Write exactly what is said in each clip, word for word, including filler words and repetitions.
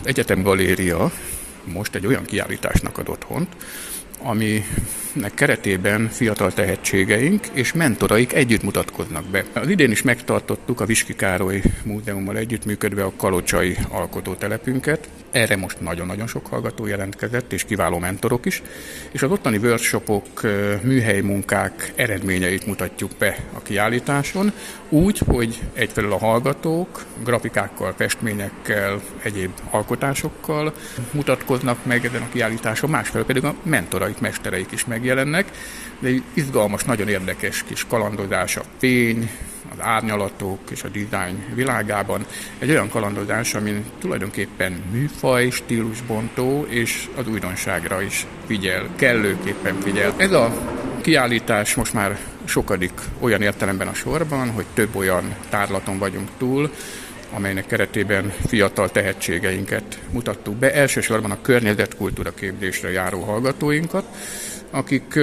Egyetem Galéria most egy olyan kiállításnak ad otthont, aminek keretében fiatal tehetségeink és mentoraik együtt mutatkoznak be. Az idén is megtartottuk a Viski Károly Múzeummal együttműködve a kalocsai alkotótelepünket. Erre most nagyon-nagyon sok hallgató jelentkezett, és kiváló mentorok is, és az ottani workshopok, műhelymunkák eredményeit mutatjuk be a kiállításon, úgy, hogy egyfelől a hallgatók grafikákkal, festményekkel, egyéb alkotásokkal mutatkoznak meg ezen a kiállításon, másfelől pedig a mentoraik, mestereik is megjelennek, de egy izgalmas, nagyon érdekes kis kalandozás a fény, az árnyalatok és a dizájn világában. Egy olyan kalandozás, amin tulajdonképpen műfaj, stílusbontó és az újdonságra is figyel, kellőképpen figyel. Ez a kiállítás most már sokadik olyan értelemben a sorban, hogy több olyan tárlaton vagyunk túl, amelynek keretében fiatal tehetségeinket mutattuk be, elsősorban a környezetkultúra képzésre járó hallgatóinkat, akik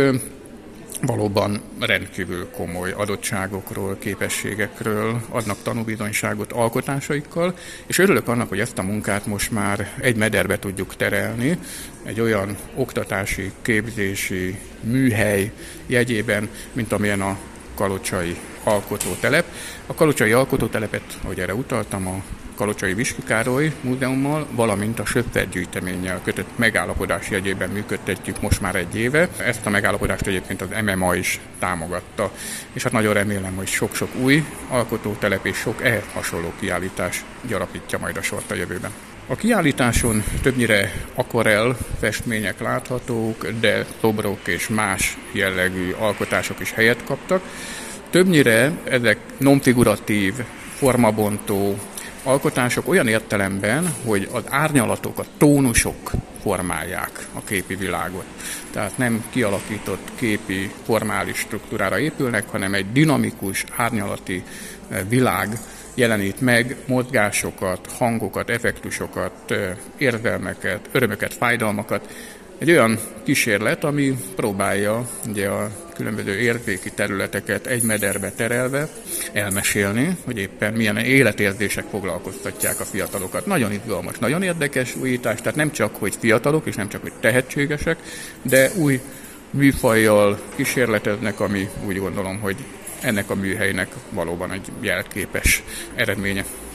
valóban rendkívül komoly adottságokról, képességekről adnak tanúbizonyságot alkotásaikkal, és örülök annak, hogy ezt a munkát most már egy mederbe tudjuk terelni, egy olyan oktatási, képzési műhely jegyében, mint amilyen a kalocsai alkotótelep. A kalocsai alkotótelepet, ahogy erre utaltam, a Kalocsai Viski Károly Múzeummal, valamint a Söpfert gyűjteménnyel kötött megállapodás jegyében működtetjük most már egy éve. Ezt a megállapodást egyébként az em em á is támogatta. És hát nagyon remélem, hogy sok-sok új alkotótelep és sok ehhez hasonló kiállítás gyarapítja majd a sort a jövőben. A kiállításon többnyire akvarell festmények láthatók, de szobrok és más jellegű alkotások is helyet kaptak. Többnyire ezek nonfiguratív, formabontó alkotások olyan értelemben, hogy az árnyalatok, a tónusok formálják a képi világot. Tehát nem kialakított képi formális struktúrára épülnek, hanem egy dinamikus, árnyalati világ jelenít meg mozgásokat, hangokat, effektusokat, érzelmeket, örömöket, fájdalmakat. Egy olyan kísérlet, ami próbálja ugye a különböző érzéki területeket egy mederbe terelve elmesélni, hogy éppen milyen életérzések foglalkoztatják a fiatalokat. Nagyon izgalmas, nagyon érdekes újítás, tehát nem csak, hogy fiatalok, és nem csak, hogy tehetségesek, de új műfajjal kísérleteznek, ami úgy gondolom, hogy ennek a műhelynek valóban egy jelképes eredménye.